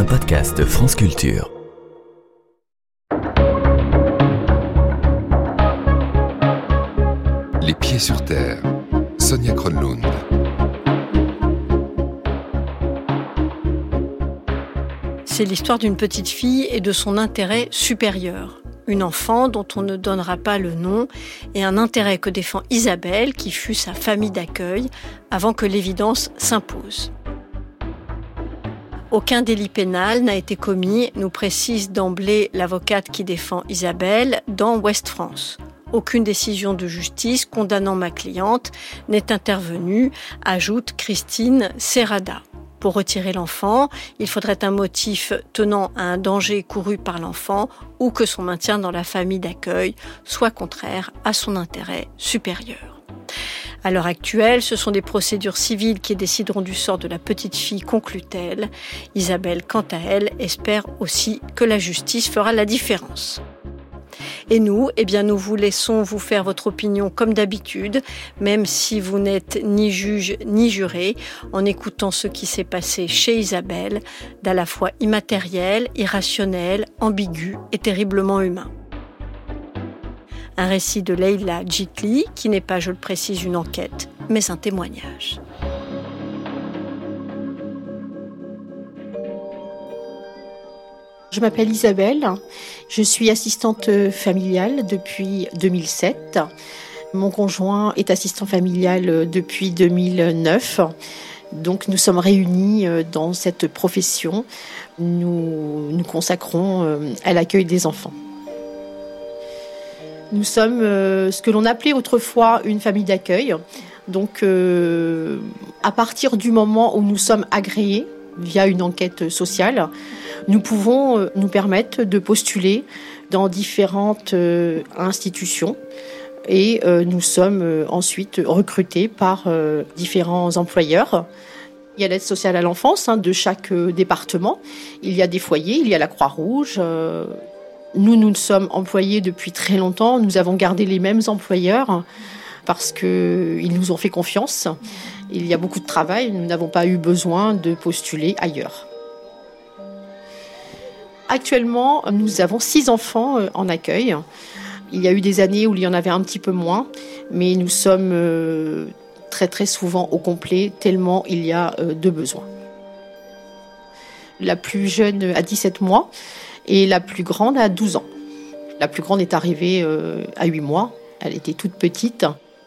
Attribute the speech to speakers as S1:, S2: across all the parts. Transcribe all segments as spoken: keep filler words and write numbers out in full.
S1: un podcast France Culture.
S2: Les pieds sur terre, Sonia Kronlund.
S3: C'est l'histoire d'une petite fille et de son intérêt supérieur. Une enfant dont on ne donnera pas le nom et un intérêt que défend Isabelle, qui fut sa famille d'accueil, avant que l'évidence s'impose. Aucun délit pénal n'a été commis, nous précise d'emblée l'avocate qui défend Isabelle dans Ouest France. Aucune décision de justice condamnant ma cliente n'est intervenue, ajoute Christine Serrada. Pour retirer l'enfant, il faudrait un motif tenant à un danger couru par l'enfant ou que son maintien dans la famille d'accueil soit contraire à son intérêt supérieur. À l'heure actuelle, ce sont des procédures civiles qui décideront du sort de la petite fille, conclut-elle. Isabelle, quant à elle, espère aussi que la justice fera la différence. Et nous, eh bien, nous vous laissons vous faire votre opinion comme d'habitude, même si vous n'êtes ni juge ni juré, en écoutant ce qui s'est passé chez Isabelle, d'à la fois immatériel, irrationnel, ambigu et terriblement humain. Un récit de Leila Djitli, qui n'est pas, je le précise, une enquête, mais un témoignage.
S4: Je m'appelle Isabelle, je suis assistante familiale depuis deux mille sept. Mon conjoint est assistant familial depuis deux mille neuf. Donc nous sommes réunis dans cette profession. Nous nous consacrons à l'accueil des enfants. Nous sommes ce que l'on appelait autrefois une famille d'accueil. Donc euh, à partir du moment où nous sommes agréés via une enquête sociale, nous pouvons nous permettre de postuler dans différentes institutions et nous sommes ensuite recrutés par différents employeurs. Il y a l'aide sociale à l'enfance hein, de chaque département. Il y a des foyers, il y a la Croix-Rouge. Nous, nous sommes employés depuis très longtemps. Nous avons gardé les mêmes employeurs parce qu'ils nous ont fait confiance. Il y a beaucoup de travail, nous n'avons pas eu besoin de postuler ailleurs. Actuellement, nous avons six enfants en accueil. Il y a eu des années où il y en avait un petit peu moins, mais nous sommes très très souvent au complet, tellement il y a de besoins. La plus jeune a dix-sept mois et la plus grande a douze ans. La plus grande est arrivée à huit mois, elle était toute petite.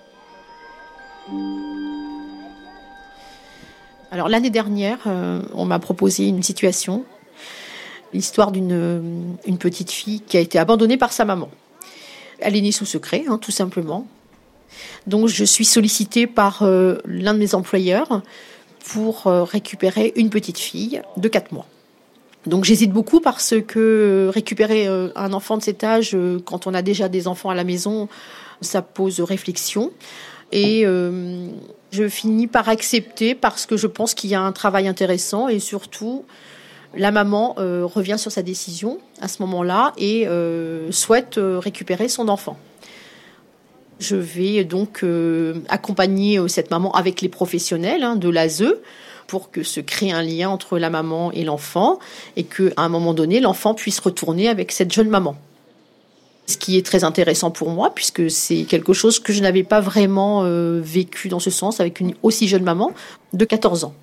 S4: Alors l'année dernière, euh, on m'a proposé une situation, l'histoire d'une une petite fille qui a été abandonnée par sa maman. Elle est née sous secret, hein, tout simplement. Donc je suis sollicitée par euh, l'un de mes employeurs pour euh, récupérer une petite fille de quatre mois. Donc j'hésite beaucoup parce que récupérer euh, un enfant de cet âge, euh, quand on a déjà des enfants à la maison, ça pose réflexion. Et euh, je finis par accepter parce que je pense qu'il y a un travail intéressant et surtout, la maman euh, revient sur sa décision à ce moment-là et euh, souhaite euh, récupérer son enfant. Je vais donc euh, accompagner euh, cette maman avec les professionnels hein, de l'A S E pour que se crée un lien entre la maman et l'enfant et qu'à un moment donné, l'enfant puisse retourner avec cette jeune maman. Ce qui est très intéressant pour moi, puisque c'est quelque chose que je n'avais pas vraiment euh, vécu dans ce sens avec une aussi jeune maman de quatorze ans.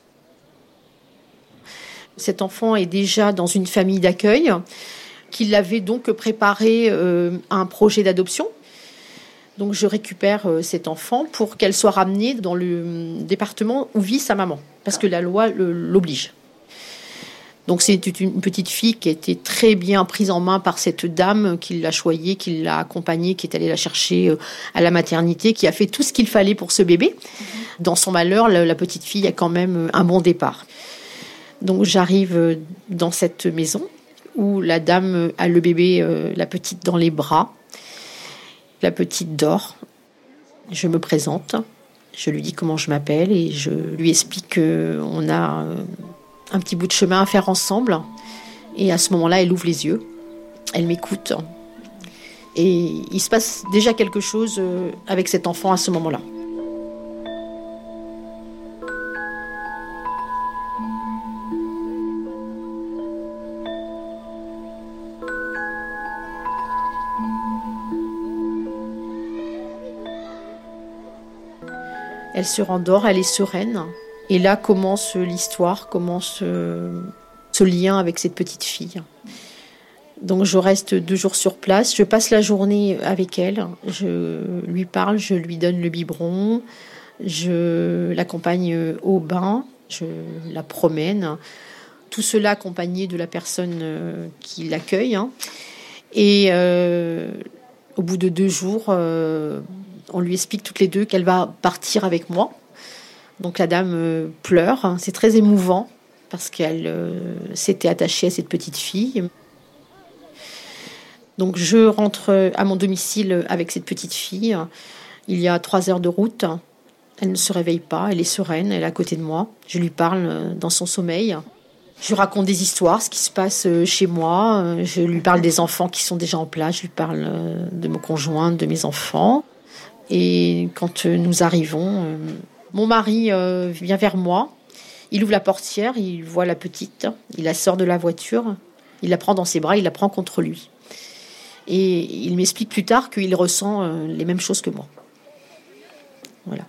S4: Cet enfant est déjà dans une famille d'accueil qui l'avait donc préparé euh, à un projet d'adoption. Donc je récupère euh, cet enfant pour qu'elle soit ramenée dans le département où vit sa maman, parce que la loi le, l'oblige. Donc c'est une petite fille qui a été très bien prise en main par cette dame qui l'a choyée, qui l'a accompagnée, qui est allée la chercher à la maternité, qui a fait tout ce qu'il fallait pour ce bébé. Dans son malheur, la petite fille a quand même un bon départ. Donc j'arrive dans cette maison où la dame a le bébé, la petite dans les bras. La petite dort. Je me présente, je lui dis comment je m'appelle et je lui explique qu'on a un petit bout de chemin à faire ensemble. Et à ce moment-là, elle ouvre les yeux, elle m'écoute. Et il se passe déjà quelque chose avec cet enfant à ce moment-là. Elle se rendort, elle est sereine. Et là commence l'histoire, commence ce lien avec cette petite fille. Donc je reste deux jours sur place, je passe la journée avec elle, je lui parle, je lui donne le biberon, je l'accompagne au bain, je la promène. Tout cela accompagné de la personne qui l'accueille. Et euh, au bout de deux jours, euh, on lui explique toutes les deux qu'elle va partir avec moi. Donc la dame pleure, c'est très émouvant parce qu'elle euh, s'était attachée à cette petite fille. Donc je rentre à mon domicile avec cette petite fille. Il y a trois heures de route. Elle ne se réveille pas, elle est sereine, elle est à côté de moi. Je lui parle dans son sommeil. Je lui raconte des histoires, ce qui se passe chez moi. Je lui parle des enfants qui sont déjà en place. Je lui parle de mon conjoint, de mes enfants. Et quand nous arrivons, mon mari vient vers moi. Il ouvre la portière, il voit la petite. Il la sort de la voiture. Il la prend dans ses bras, il la prend contre lui. Et il m'explique plus tard qu'il ressent les mêmes choses que moi. Voilà.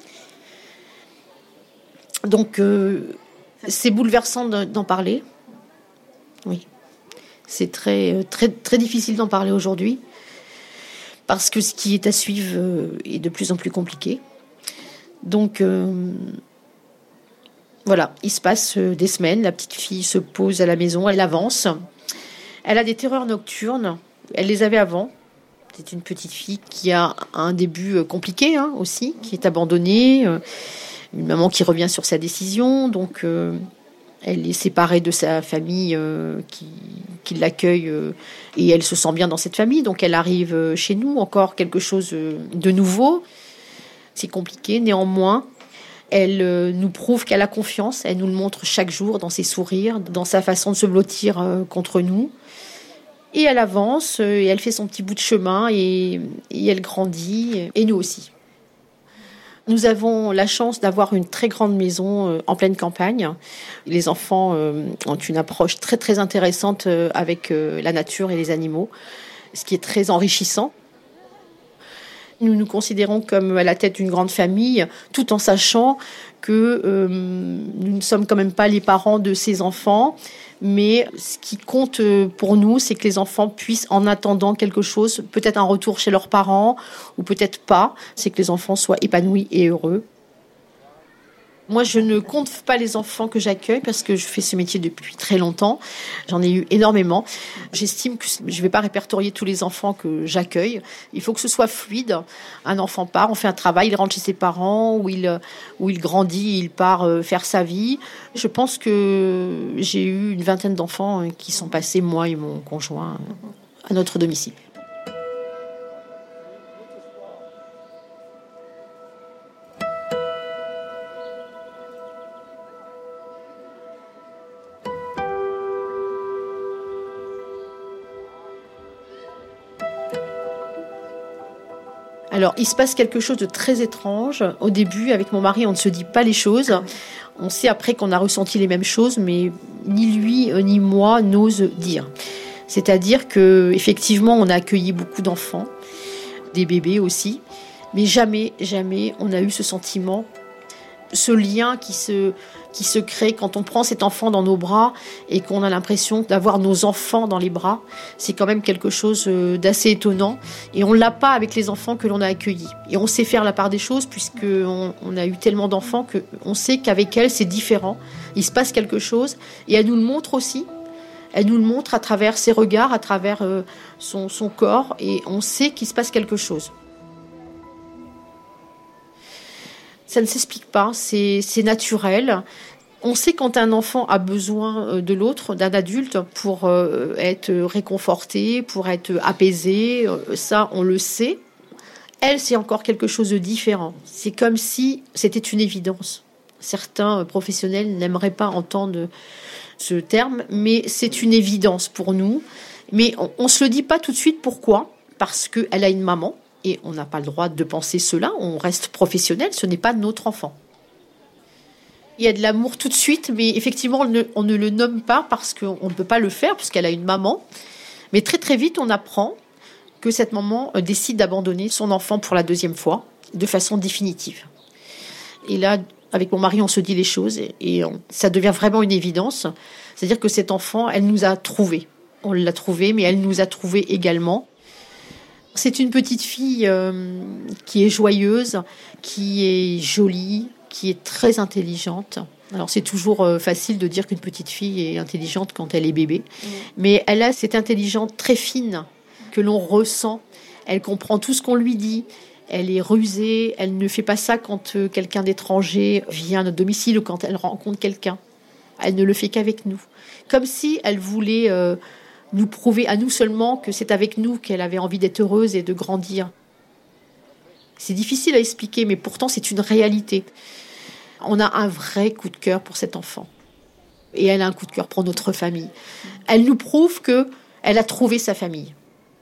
S4: Donc, euh, c'est bouleversant d'en parler. Oui. C'est très, très, très difficile d'en parler aujourd'hui. Parce que ce qui est à suivre est de plus en plus compliqué. Donc, euh, voilà. Il se passe des semaines. La petite fille se pose à la maison. Elle avance. Elle a des terreurs nocturnes. Elle les avait avant. C'est une petite fille qui a un début compliqué hein, aussi, qui est abandonnée. Une maman qui revient sur sa décision. Donc, euh, elle est séparée de sa famille euh, qui, qui l'accueille euh, et elle se sent bien dans cette famille. Donc, elle arrive chez nous, encore quelque chose de nouveau. C'est compliqué. Néanmoins, elle euh, nous prouve qu'elle a confiance. Elle nous le montre chaque jour dans ses sourires, dans sa façon de se blottir euh, contre nous. Et elle avance, et elle fait son petit bout de chemin, et, et elle grandit, et nous aussi. Nous avons la chance d'avoir une très grande maison en pleine campagne. Les enfants ont une approche très très intéressante avec la nature et les animaux, ce qui est très enrichissant. Nous nous considérons comme à la tête d'une grande famille, tout en sachant que euh, nous ne sommes quand même pas les parents de ces enfants, mais ce qui compte pour nous, c'est que les enfants puissent, en attendant quelque chose, peut-être un retour chez leurs parents, ou peut-être pas, c'est que les enfants soient épanouis et heureux. Moi, je ne compte pas les enfants que j'accueille parce que je fais ce métier depuis très longtemps. J'en ai eu énormément. J'estime que je ne vais pas répertorier tous les enfants que j'accueille. Il faut que ce soit fluide. Un enfant part, on fait un travail, il rentre chez ses parents, ou il, ou il grandit, il part faire sa vie. Je pense que j'ai eu une vingtaine d'enfants qui sont passés, moi et mon conjoint, à notre domicile. Alors, il se passe quelque chose de très étrange. Au début, avec mon mari, on ne se dit pas les choses. On sait après qu'on a ressenti les mêmes choses, mais ni lui ni moi n'ose dire. C'est-à-dire que, effectivement, on a accueilli beaucoup d'enfants, des bébés aussi, mais jamais, jamais on a eu ce sentiment, ce lien qui se, qui se crée quand on prend cet enfant dans nos bras et qu'on a l'impression d'avoir nos enfants dans les bras. C'est quand même quelque chose d'assez étonnant. Et on ne l'a pas avec les enfants que l'on a accueillis. Et on sait faire la part des choses puisqu'on on a eu tellement d'enfants qu'on sait qu'avec elle, c'est différent. Il se passe quelque chose. Et elle nous le montre aussi. Elle nous le montre à travers ses regards, à travers euh, son, son corps. Et on sait qu'il se passe quelque chose. Ça ne s'explique pas, c'est, c'est naturel. On sait quand un enfant a besoin de l'autre, d'un adulte, pour euh, être réconforté, pour être apaisé. Ça, on le sait. Elle, c'est encore quelque chose de différent. C'est comme si c'était une évidence. Certains professionnels n'aimeraient pas entendre ce terme, mais c'est une évidence pour nous. Mais on ne se le dit pas tout de suite. Pourquoi ? Parce qu'elle a une maman. Et on n'a pas le droit de penser cela, on reste professionnel, ce n'est pas notre enfant. Il y a de l'amour tout de suite, mais effectivement, on ne, on ne le nomme pas parce qu'on ne peut pas le faire, puisqu'elle a une maman. Mais très très vite, on apprend que cette maman décide d'abandonner son enfant pour la deuxième fois, de façon définitive. Et là, avec mon mari, on se dit les choses et on, ça devient vraiment une évidence. C'est-à-dire que cet enfant, elle nous a trouvés. On l'a trouvée, mais elle nous a trouvés également. C'est une petite fille euh, qui est joyeuse, qui est jolie, qui est très intelligente. Alors c'est toujours euh, facile de dire qu'une petite fille est intelligente quand elle est bébé, mmh. mais elle a cette intelligence très fine que l'on ressent. Elle comprend tout ce qu'on lui dit. Elle est rusée. Elle ne fait pas ça quand euh, quelqu'un d'étranger vient à notre domicile ou quand elle rencontre quelqu'un. Elle ne le fait qu'avec nous. Comme si elle voulait euh, nous prouver à nous seulement que c'est avec nous qu'elle avait envie d'être heureuse et de grandir. C'est difficile à expliquer, mais pourtant c'est une réalité. On a un vrai coup de cœur pour cet enfant. Et elle a un coup de cœur pour notre famille. Elle nous prouve qu'elle a trouvé sa famille.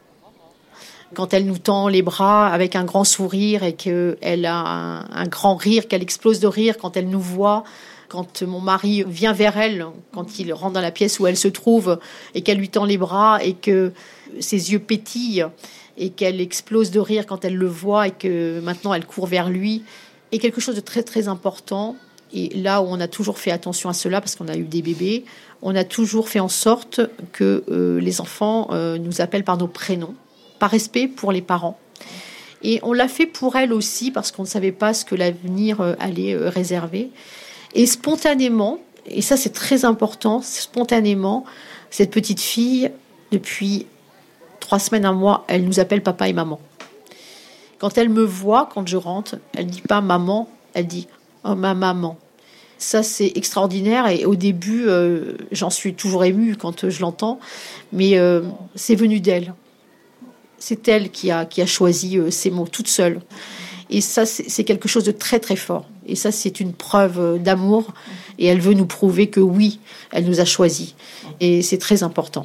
S4: Quand elle nous tend les bras avec un grand sourire et qu'elle a un, un grand rire, qu'elle explose de rire quand elle nous voit, quand mon mari vient vers elle, quand il rentre dans la pièce où elle se trouve et qu'elle lui tend les bras et que ses yeux pétillent et qu'elle explose de rire quand elle le voit et que maintenant elle court vers lui. Et quelque chose de très très important, et là où on a toujours fait attention à cela parce qu'on a eu des bébés, on a toujours fait en sorte que euh, les enfants euh, nous appellent par nos prénoms, par respect pour les parents. Et on l'a fait pour elle aussi parce qu'on ne savait pas ce que l'avenir euh, allait euh, réserver. Et spontanément, et ça c'est très important, spontanément, cette petite fille, depuis trois semaines, un mois, elle nous appelle papa et maman. Quand elle me voit, quand je rentre, elle ne dit pas maman, elle dit oh ma maman. Ça, c'est extraordinaire et au début, euh, j'en suis toujours émue quand je l'entends, mais euh, c'est venu d'elle. C'est elle qui a, qui a choisi euh, ces mots toute seule. Et ça, c'est, c'est quelque chose de très très fort. Et ça, c'est une preuve d'amour et elle veut nous prouver que oui, elle nous a choisis. Et c'est très important.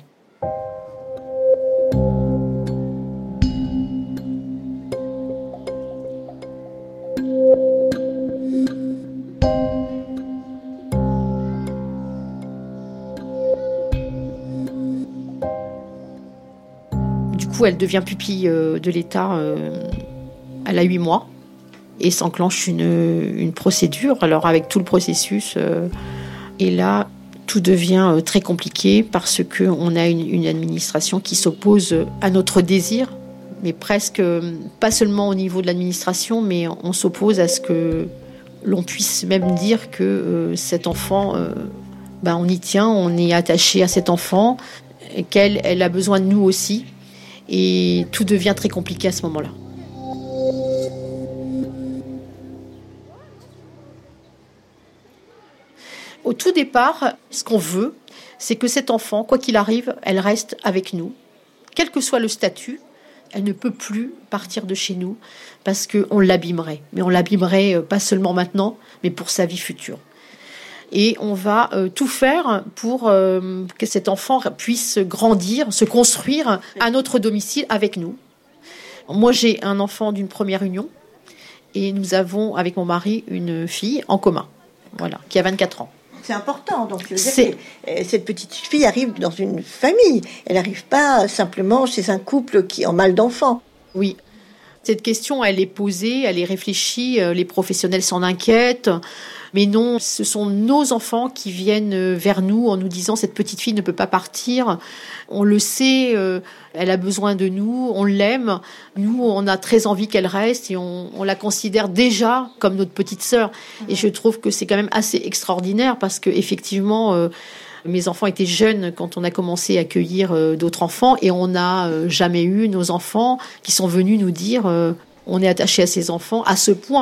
S4: Elle devient pupille de l'État, elle a huit mois et s'enclenche une, une procédure. Alors avec tout le processus, et là, tout devient très compliqué parce qu'on a une, une administration qui s'oppose à notre désir, mais presque, pas seulement au niveau de l'administration, mais on s'oppose à ce que l'on puisse même dire que euh, cet enfant, euh, ben on y tient, on est attaché à cet enfant, et qu'elle elle a besoin de nous aussi. Et tout devient très compliqué à ce moment-là. Au tout départ, ce qu'on veut, c'est que cet enfant, quoi qu'il arrive, elle reste avec nous. Quel que soit le statut, elle ne peut plus partir de chez nous parce qu'on l'abîmerait. Mais on l'abîmerait pas seulement maintenant, mais pour sa vie future. Et on va euh, tout faire pour euh, que cet enfant puisse grandir, se construire à notre domicile avec nous. Moi, j'ai un enfant d'une première union et nous avons, avec mon mari, une fille en commun, voilà, qui a vingt-quatre ans.
S5: C'est important. Donc, je veux dire que cette petite fille arrive dans une famille. Elle n'arrive pas simplement chez un couple qui est en mal d'enfant.
S4: Oui. Cette question, elle est posée, elle est réfléchie. Les professionnels s'en inquiètent. Mais non, ce sont nos enfants qui viennent vers nous en nous disant « cette petite fille ne peut pas partir ». On le sait, euh, elle a besoin de nous, on l'aime. Nous, on a très envie qu'elle reste et on, on la considère déjà comme notre petite sœur. Et je trouve que c'est quand même assez extraordinaire parce qu'effectivement, euh, mes enfants étaient jeunes quand on a commencé à accueillir euh, d'autres enfants et on n'a euh, jamais eu nos enfants qui sont venus nous dire euh, « on est attaché à ces enfants à ce point ».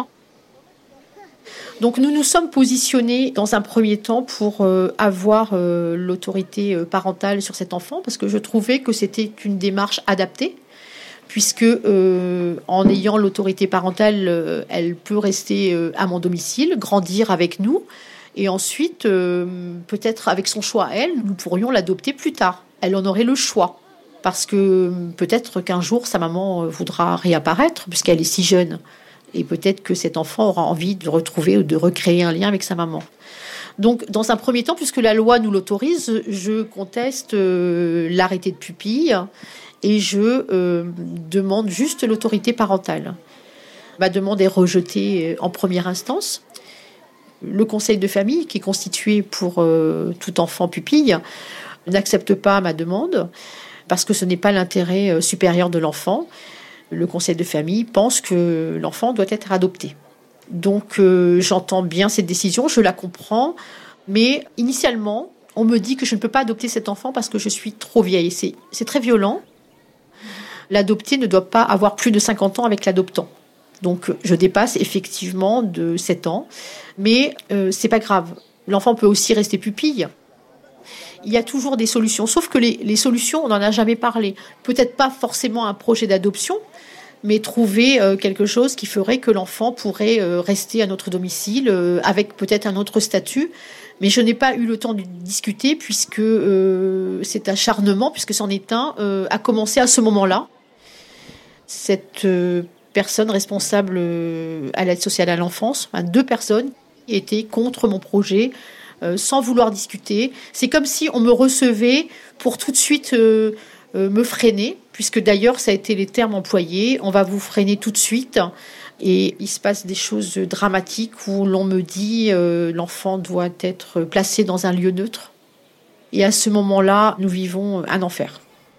S4: Donc nous nous sommes positionnés dans un premier temps pour euh, avoir euh, l'autorité parentale sur cet enfant parce que je trouvais que c'était une démarche adaptée puisque euh, en ayant l'autorité parentale, euh, elle peut rester euh, à mon domicile, grandir avec nous et ensuite euh, peut-être avec son choix à elle, nous pourrions l'adopter plus tard. Elle en aurait le choix parce que peut-être qu'un jour sa maman voudra réapparaître puisqu'elle est si jeune. Et peut-être que cet enfant aura envie de retrouver ou de recréer un lien avec sa maman. Donc, dans un premier temps, puisque la loi nous l'autorise, je conteste euh, l'arrêté de pupille et je euh, demande juste l'autorité parentale. Ma demande est rejetée en première instance. Le conseil de famille, qui est constitué pour euh, tout enfant pupille, n'accepte pas ma demande parce que ce n'est pas l'intérêt euh, supérieur de l'enfant. Le conseil de famille pense que l'enfant doit être adopté. Donc euh, j'entends bien cette décision, je la comprends, mais initialement, on me dit que je ne peux pas adopter cet enfant parce que je suis trop vieille. C'est, c'est très violent. L'adopté ne doit pas avoir plus de cinquante ans avec l'adoptant. Donc je dépasse effectivement de sept ans, mais euh, c'est pas grave. L'enfant peut aussi rester pupille. Il y a toujours des solutions, sauf que les, les solutions, on n'en a jamais parlé. Peut-être pas forcément un projet d'adoption, mais trouver euh, quelque chose qui ferait que l'enfant pourrait euh, rester à notre domicile, euh, avec peut-être un autre statut. Mais je n'ai pas eu le temps de discuter, puisque euh, cet acharnement, puisque c'en est un, euh, a commencé à ce moment-là. Cette euh, personne responsable euh, à l'aide sociale à l'enfance, enfin, deux personnes, étaient contre mon projet, euh, sans vouloir discuter. C'est comme si on me recevait pour tout de suite euh, euh, me freiner, puisque d'ailleurs, ça a été les termes employés. On va vous freiner tout de suite. Et il se passe des choses dramatiques où l'on me dit euh, l'enfant doit être placé dans un lieu neutre. Et à ce moment-là, nous vivons un enfer.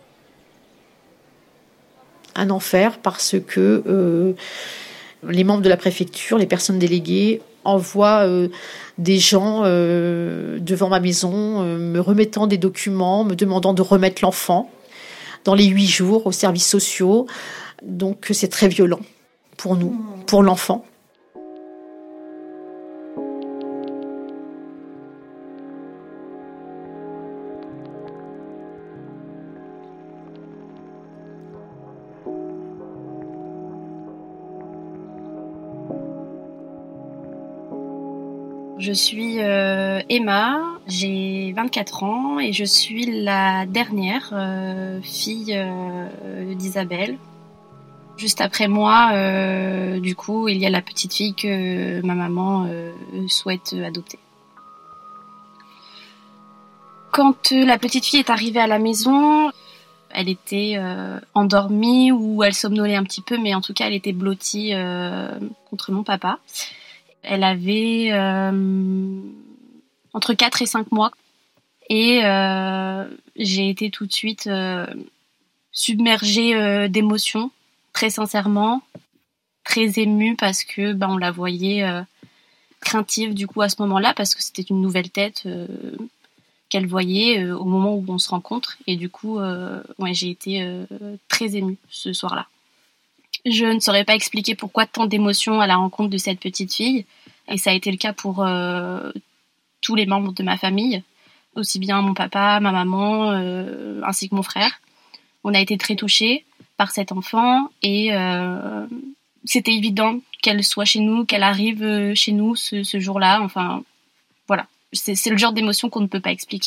S4: Un enfer parce que euh, les membres de la préfecture, les personnes déléguées, envoient euh, des gens euh, devant ma maison, euh, me remettant des documents, me demandant de remettre l'enfant dans les huit jours aux services sociaux. Donc c'est très violent pour nous, pour l'enfant.
S6: Je suis euh, Emma, j'ai vingt-quatre ans et je suis la dernière euh, fille euh, d'Isabelle. Juste après moi, euh, du coup, il y a la petite fille que ma maman euh, souhaite adopter. Quand euh, la petite fille est arrivée à la maison, elle était euh, endormie ou elle somnolait un petit peu, mais en tout cas, elle était blottie euh, contre mon papa. Elle avait euh, entre quatre et cinq mois et euh, j'ai été tout de suite euh, submergée euh, d'émotions. Très sincèrement, très émue parce que ben, on la voyait euh, craintive du coup à ce moment-là parce que c'était une nouvelle tête euh, qu'elle voyait euh, au moment où on se rencontre et du coup euh, ouais, j'ai été euh, très émue ce soir-là. Je ne saurais pas expliquer pourquoi tant d'émotions à la rencontre de cette petite fille et ça a été le cas pour euh, tous les membres de ma famille, aussi bien mon papa, ma maman euh, ainsi que mon frère. On a été très touchés par cet enfant et euh, c'était évident qu'elle soit chez nous, qu'elle arrive chez nous ce, ce jour-là. Enfin, voilà, c'est, c'est le genre d'émotion qu'on ne peut pas expliquer.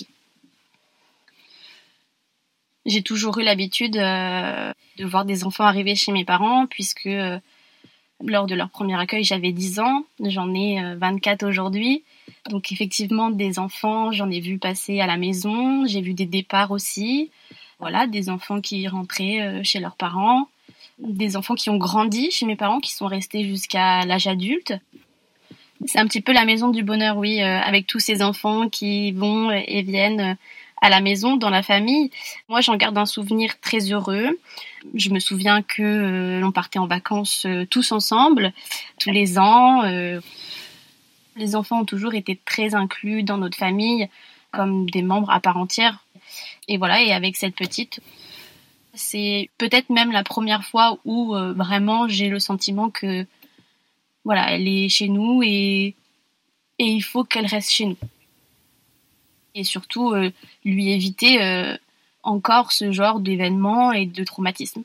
S6: J'ai toujours eu l'habitude euh, de voir des enfants arriver chez mes parents puisque euh, lors de leur premier accueil, j'avais dix ans, j'en ai euh, vingt-quatre aujourd'hui. Donc effectivement, des enfants, j'en ai vu passer à la maison, j'ai vu des départs aussi. Voilà, des enfants qui rentraient euh, chez leurs parents, des enfants qui ont grandi chez mes parents, qui sont restés jusqu'à l'âge adulte. C'est un petit peu la maison du bonheur, oui, euh, avec tous ces enfants qui vont et viennent à la maison, dans la famille. Moi, j'en garde un souvenir très heureux. Je me souviens que euh, l'on partait en vacances euh, tous ensemble, tous les ans. Euh, les enfants ont toujours été très inclus dans notre famille, comme des membres à part entière. Et voilà, et avec cette petite, c'est peut-être même la première fois où euh, vraiment j'ai le sentiment que voilà, elle est chez nous et, et il faut qu'elle reste chez nous. Et surtout, euh, lui éviter euh, encore ce genre d'événements et de traumatismes.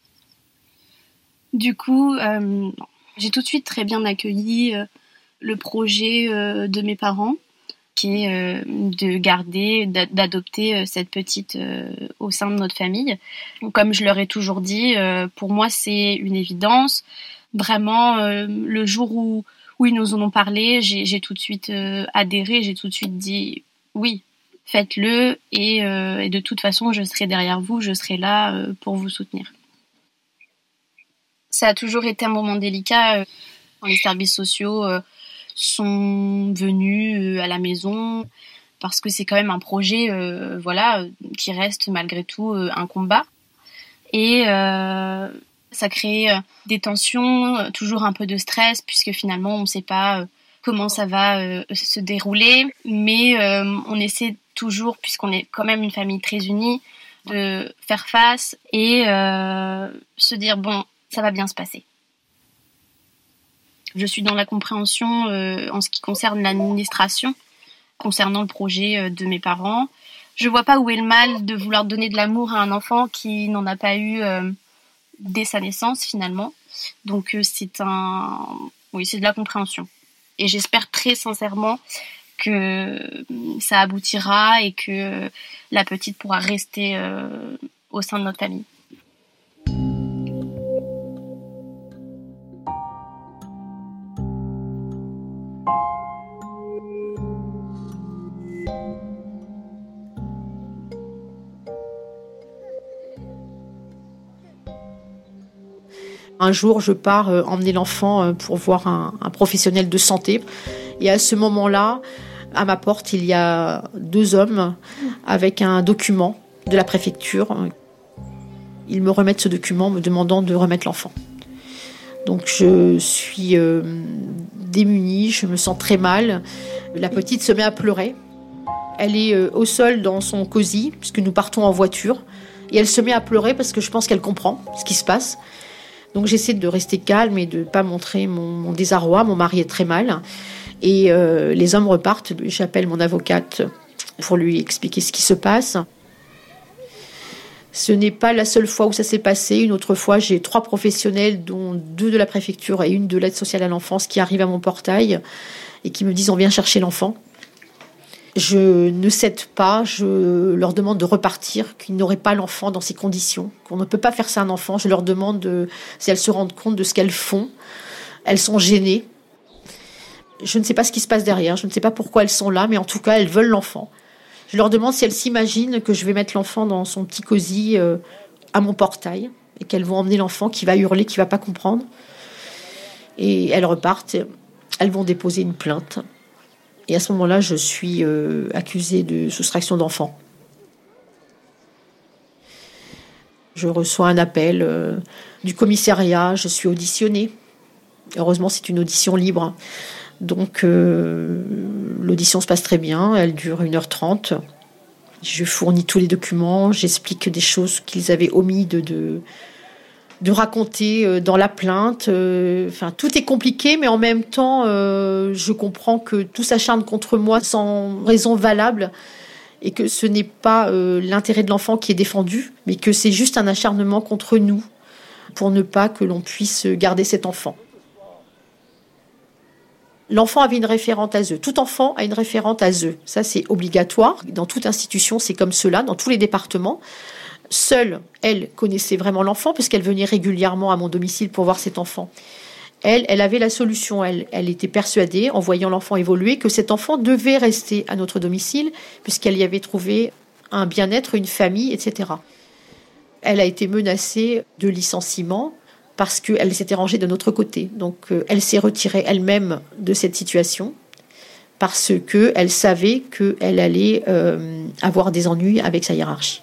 S6: Du coup, euh, j'ai tout de suite très bien accueilli euh, le projet euh, de mes parents, qui est euh, de garder, d'adopter euh, cette petite euh, au sein de notre famille. Comme je leur ai toujours dit, euh, pour moi c'est une évidence. Vraiment, euh, le jour où, où ils nous en ont parlé, j'ai, j'ai tout de suite euh, adhéré, j'ai tout de suite dit oui, faites-le et, euh, et de toute façon je serai derrière vous, je serai là euh, pour vous soutenir. Ça a toujours été un moment délicat euh, dans les services sociaux. Euh, sont venus à la maison parce que c'est quand même un projet, euh, voilà, qui reste malgré tout euh, un combat. Et euh, ça crée des tensions, toujours un peu de stress, puisque finalement on ne sait pas euh, comment ça va euh, se dérouler, mais euh, on essaie toujours, puisqu'on est quand même une famille très unie, de faire face et euh, se dire bon, ça va bien se passer. Je suis dans la compréhension euh, en ce qui concerne l'administration, concernant le projet euh, de mes parents. Je vois pas où est le mal de vouloir donner de l'amour à un enfant qui n'en a pas eu euh, dès sa naissance finalement. Donc euh, c'est un, oui, c'est de la compréhension. Et j'espère très sincèrement que ça aboutira et que la petite pourra rester euh, au sein de notre famille.
S4: Un jour, je pars euh, emmener l'enfant euh, pour voir un, un professionnel de santé. Et à ce moment-là, à ma porte, il y a deux hommes avec un document de la préfecture. Ils me remettent ce document me demandant de remettre l'enfant. Donc je suis euh, démunie, je me sens très mal. La petite se met à pleurer. Elle est euh, au sol dans son cosy, puisque nous partons en voiture. Et elle se met à pleurer parce que je pense qu'elle comprend ce qui se passe. Donc j'essaie de rester calme et de ne pas montrer mon, mon désarroi. Mon mari est très mal. Et euh, les hommes repartent. J'appelle mon avocate pour lui expliquer ce qui se passe. Ce n'est pas la seule fois où ça s'est passé. Une autre fois, j'ai trois professionnels, dont deux de la préfecture et une de l'aide sociale à l'enfance, qui arrivent à mon portail et qui me disent « on vient chercher l'enfant ». Je ne cède pas, je leur demande de repartir, qu'ils n'auraient pas l'enfant dans ces conditions, qu'on ne peut pas faire ça à un enfant. Je leur demande de, si elles se rendent compte de ce qu'elles font. Elles sont gênées. Je ne sais pas ce qui se passe derrière, je ne sais pas pourquoi elles sont là, mais en tout cas, elles veulent l'enfant. Je leur demande si elles s'imaginent que je vais mettre l'enfant dans son petit cosy euh, à mon portail et qu'elles vont emmener l'enfant qui va hurler, qui ne va pas comprendre. Et elles repartent, elles vont déposer une plainte. Et à ce moment-là, je suis euh, accusée de soustraction d'enfant. Je reçois un appel euh, du commissariat, je suis auditionnée. Heureusement, c'est une audition libre. Donc, euh, l'audition se passe très bien, elle dure une heure trente. Je fournis tous les documents, j'explique des choses qu'ils avaient omis de... de de raconter dans la plainte. Enfin, tout est compliqué, mais en même temps, euh, je comprends que tout s'acharne contre moi sans raison valable et que ce n'est pas euh, l'intérêt de l'enfant qui est défendu, mais que c'est juste un acharnement contre nous pour ne pas que l'on puisse garder cet enfant. L'enfant avait une référente à eux. Tout enfant a une référente à eux. Ça, c'est obligatoire. Dans toute institution, c'est comme cela, dans tous les départements. Seule, elle connaissait vraiment l'enfant puisqu'elle venait régulièrement à mon domicile pour voir cet enfant. Elle, elle avait la solution. Elle, elle était persuadée, en voyant l'enfant évoluer, que cet enfant devait rester à notre domicile puisqu'elle y avait trouvé un bien-être, une famille, et cetera. Elle a été menacée de licenciement parce qu'elle s'était rangée de notre côté. Donc, euh, elle s'est retirée elle-même de cette situation parce qu'elle savait qu'elle allait euh, avoir des ennuis avec sa hiérarchie.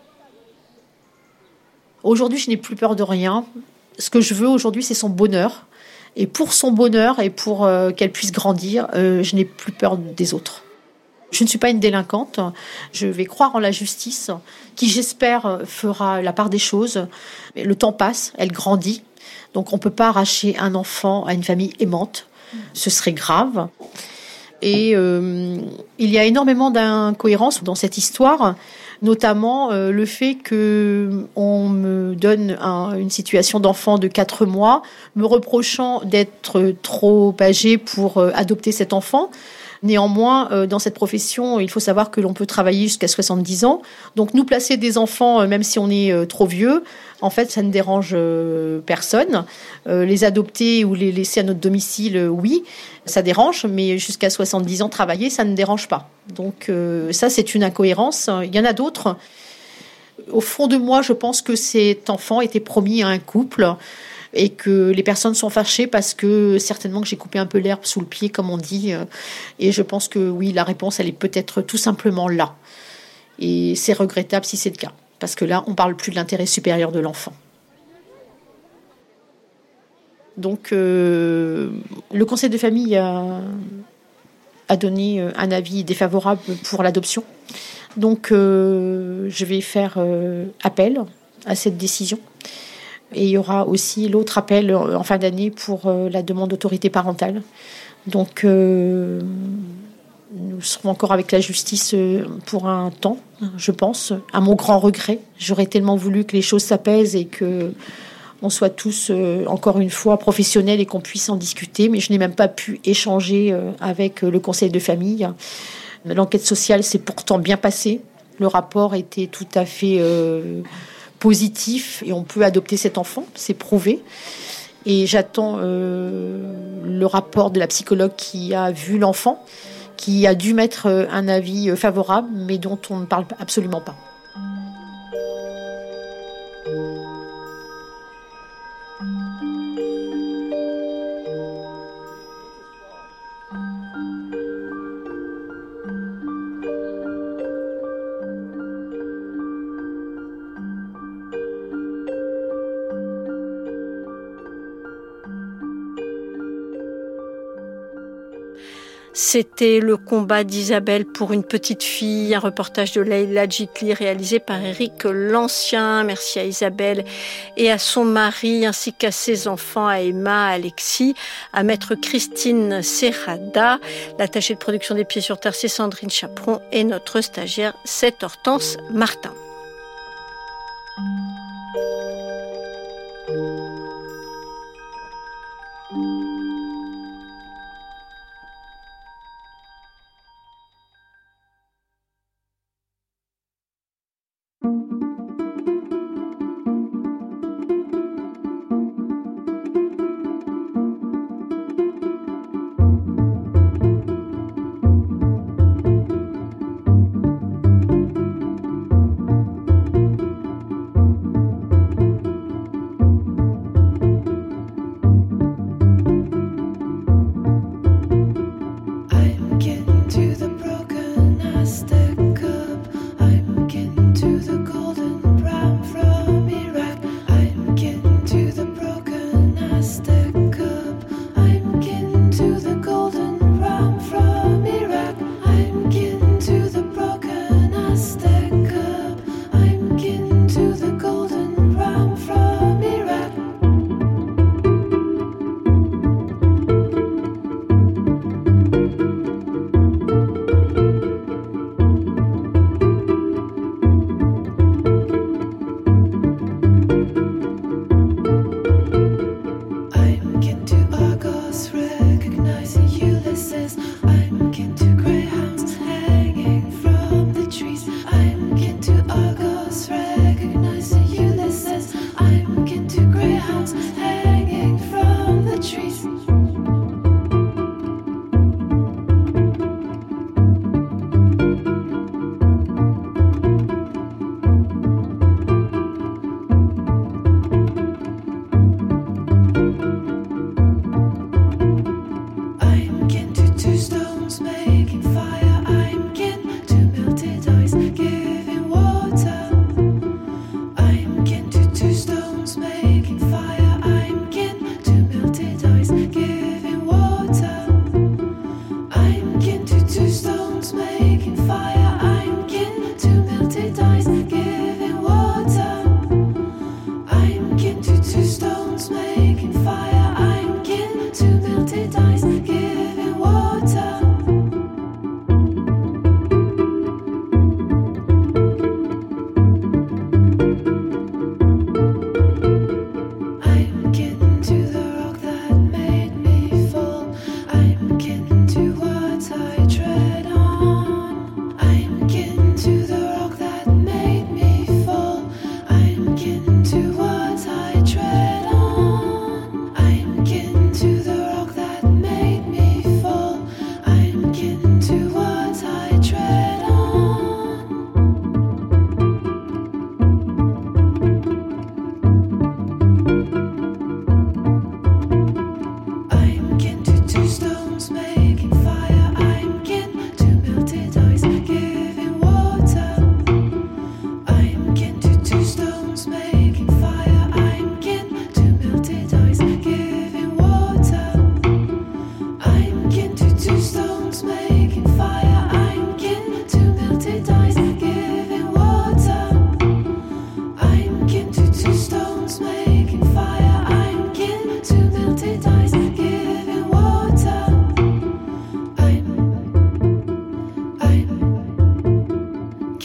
S4: Aujourd'hui, je n'ai plus peur de rien. Ce que je veux aujourd'hui, c'est son bonheur. Et pour son bonheur et pour euh, qu'elle puisse grandir, euh, je n'ai plus peur des autres. Je ne suis pas une délinquante. Je vais croire en la justice, qui, j'espère, fera la part des choses. Le temps passe, elle grandit. Donc, on ne peut pas arracher un enfant à une famille aimante. Ce serait grave. Et euh, il y a énormément d'incohérences dans cette histoire. Notamment euh, le fait qu'on me donne un, une situation d'enfant de quatre mois, me reprochant d'être trop âgée pour euh, adopter cet enfant. Néanmoins, euh, dans cette profession, il faut savoir que l'on peut travailler jusqu'à soixante-dix ans. Donc nous placer des enfants, euh, même si on est euh, trop vieux, en fait, ça ne dérange euh, personne. Euh, les adopter ou les laisser à notre domicile, euh, oui, ça dérange, mais jusqu'à soixante-dix ans, travailler, ça ne dérange pas. Donc euh, ça, c'est une incohérence. Il y en a d'autres. Au fond de moi, je pense que cet enfant était promis à un couple et que les personnes sont fâchées parce que certainement que j'ai coupé un peu l'herbe sous le pied, comme on dit. Et je pense que oui, la réponse, elle est peut-être tout simplement là. Et c'est regrettable si c'est le cas, parce que là, on ne parle plus de l'intérêt supérieur de l'enfant. Donc, euh, le conseil de famille a, a donné un avis défavorable pour l'adoption. Donc, euh, je vais faire euh, appel à cette décision. Et il y aura aussi l'autre appel en fin d'année pour euh, la demande d'autorité parentale. Donc, euh, nous serons encore avec la justice pour un temps, je pense, à mon grand regret. J'aurais tellement voulu que les choses s'apaisent et que on soit tous, euh, encore une fois, professionnels et qu'on puisse en discuter. Mais je n'ai même pas pu échanger euh, avec le conseil de famille. L'enquête sociale s'est pourtant bien passée. Le rapport était tout à fait euh, positif et on peut adopter cet enfant, c'est prouvé. Et j'attends euh, le rapport de la psychologue qui a vu l'enfant, qui a dû mettre un avis favorable, mais dont on ne parle absolument pas.
S3: C'était le combat d'Isabelle pour une petite fille, un reportage de Leïla Djitli réalisé par Éric Lancien. Merci à Isabelle et à son mari ainsi qu'à ses enfants, à Emma, à Alexis, à maître Christine Serrada. L'attachée de production des Pieds sur Terre, c'est Sandrine Chaperon et notre stagiaire, c'est Hortense Martin.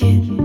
S7: kid.